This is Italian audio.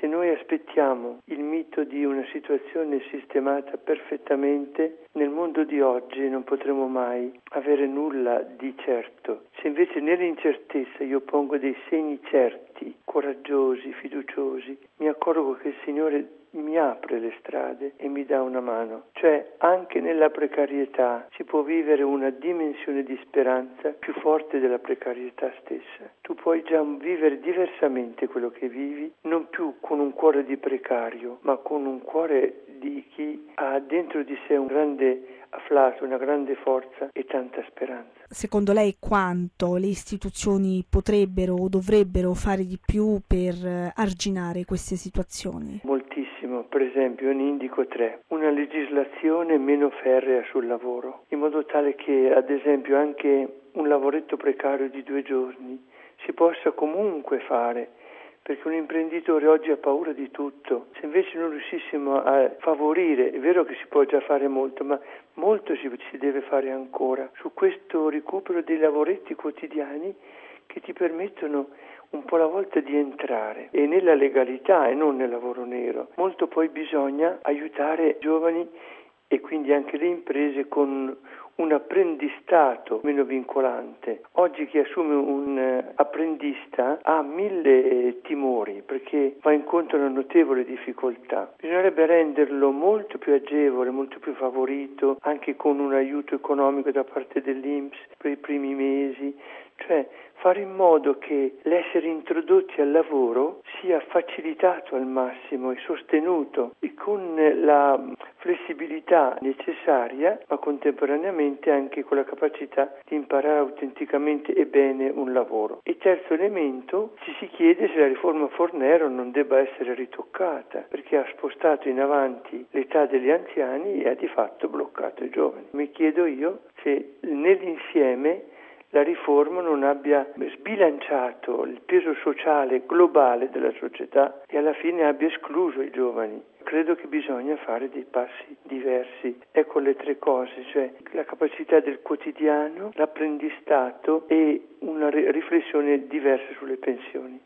se noi aspettiamo il mito di una situazione sistemata perfettamente, nel mondo di oggi non potremo mai avere nulla di certo. Se invece nell'incertezza io pongo dei segni certi, coraggiosi, fiduciosi, mi accorgo che il Signore mi apre le strade e mi dà una mano. Cioè anche nella precarietà si può vivere una dimensione di speranza più forte della precarietà stessa. Tu puoi già vivere diversamente quello che vivi, non più con un cuore di precario, ma con un cuore di chi ha dentro di sé un grande afflato, una grande forza e tanta speranza. Secondo lei quanto le istituzioni potrebbero o dovrebbero fare di più per arginare queste situazioni? Moltissimo, per esempio ne indico 3. Una legislazione meno ferrea sul lavoro, in modo tale che ad esempio anche un lavoretto precario di 2 giorni si possa comunque fare, perché un imprenditore oggi ha paura di tutto. Se invece non riuscissimo a favorire, è vero che si può già fare molto, ma molto si deve fare ancora su questo recupero dei lavoretti quotidiani che ti permettono un po' alla volta di entrare e nella legalità e non nel lavoro nero. Molto poi bisogna aiutare i giovani e quindi anche le imprese con un apprendistato meno vincolante. Oggi chi assume un apprendista ha 1000 timori perché va incontro a una notevole difficoltà. Bisognerebbe renderlo molto più agevole, molto più favorito, anche con un aiuto economico da parte dell'INPS per i primi mesi, cioè fare in modo che l'essere introdotti al lavoro sia facilitato al massimo e sostenuto e con la flessibilità necessaria, ma contemporaneamente anche con la capacità di imparare autenticamente e bene un lavoro. E terzo elemento, ci si chiede se la riforma Fornero non debba essere ritoccata, perché ha spostato in avanti l'età degli anziani e ha di fatto bloccato i giovani. Mi chiedo io se nell'insieme la riforma non abbia sbilanciato il peso sociale globale della società e alla fine abbia escluso i giovani. Credo che bisogna fare dei passi diversi. Ecco le 3 cose, cioè la capacità del quotidiano, l'apprendistato e una riflessione diversa sulle pensioni.